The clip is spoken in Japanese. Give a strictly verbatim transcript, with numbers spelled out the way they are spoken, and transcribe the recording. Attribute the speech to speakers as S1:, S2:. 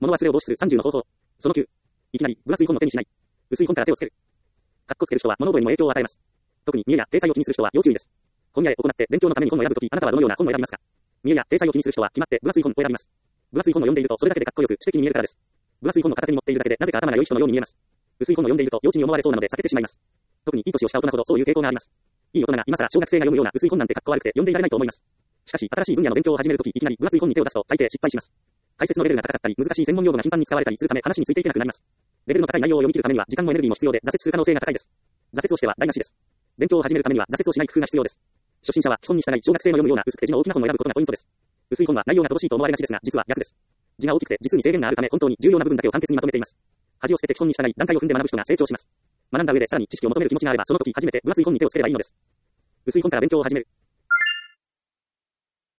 S1: 物忘れを防止するさんじゅうの方法。そのきゅう。いきなり、分厚い本を手にしない。薄い本から手をつける。カッコつける人は物覚えにも影響を与えます。特に見栄や体裁を気にする人は要注意です。本屋へ行って勉強のために本を選ぶとき、あなたはどのような本を選びますか？見栄や体裁を気にする人は決まって分厚い本を選びます。分厚い本を読んでいるとそれだけでかっこよく知的に見えるからです。分厚い本を片手に持っているだけでなぜか頭が良い人のように見えます。薄い本を読んでいると幼稚に思われそうなので避けてしまいます。特にいい年をした大人ほどそういう傾向があります。いい大人が今更小学生が読むような薄い本なんてかっこ悪くて読んでいられないと思います。しかし新しい分野の勉強を始めるときいきなり分厚い本に手を出すと大抵失敗します。解説のレベルが高かったり難しい専門用語が頻繁に使われたりするため話についていけなくなります。レベルの高い内容を読み切るためには時間もエネルギーも必要で挫折する可能性が高いです。挫折をしては台無しです。勉強を始めるためには挫折をしない工夫が必要です。初心者は基本に従い小学生の読むような薄くて字の大きな本を選ぶことがポイントです。薄い本は内容が乏しいと思われがちですが実は逆です。字が大きくて実に制限があるため本当に重要な部分だけを簡潔にまとめています。恥を捨てて基本に従い段階を踏んで学ぶ人が成長します。学んだ上でさらに知識を求める気持ちがあればその時初めて分厚い本に手をつければいいのです。薄い本から勉強を始める。